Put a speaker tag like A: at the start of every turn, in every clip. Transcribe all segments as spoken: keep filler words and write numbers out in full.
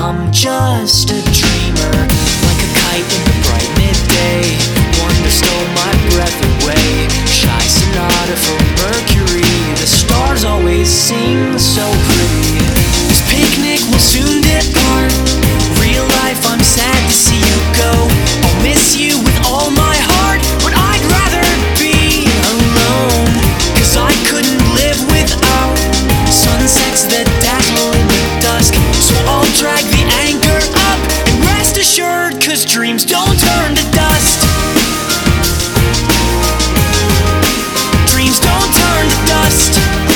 A: I'm just a dreamer, like a kite in the bright midday. Wonder stole my breath away. Shy sonata for Mercury. The stars always sing so pretty. This picnic will soon depart. Real life, I'm sad to see you go. I'll miss you with all my heart, but I'd rather be alone, 'cause I couldn't live without sunsets that dazzle in the dusk. So I'll drag the anchor up and rest assured, 'cause dreams don't turn to dust. Dreams don't turn to dust.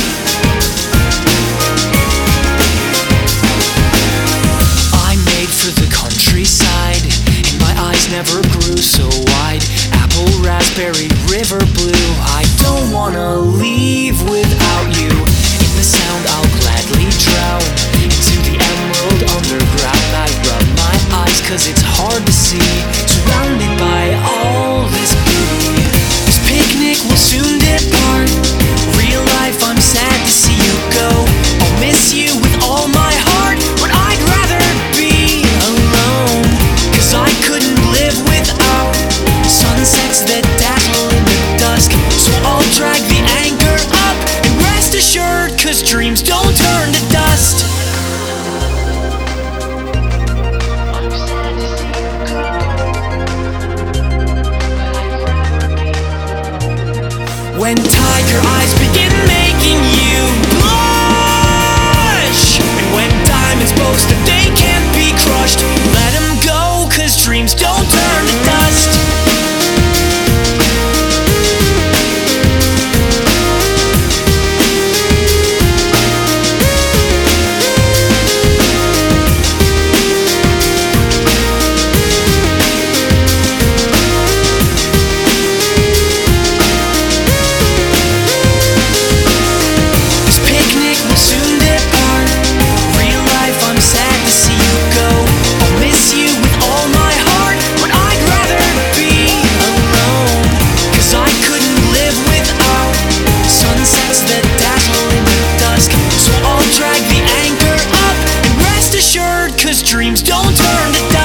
A: I'm made for the countryside, and my eyes never grew so wide. Apple, raspberry, river blue. I don't wanna leave without you. In the sound I'll gladly drown into the emerald underground. I rub my eyes 'cause it's hard to see, surrounded by all this beauty. This picnic will soon depart. Real life, I'm sad to see you go. I'll miss you with all my heart, but I'd rather be alone, 'cause I couldn't live without sunsets that dazzle in the dusk. So I'll drag the anchor up and rest assured, 'cause dreams don't turn to dust. When tiger eyes begin making you blush, and when diamonds boast that they can't be crushed, let them go, 'cause dreams don't turn to dust. Dreams don't turn to dust.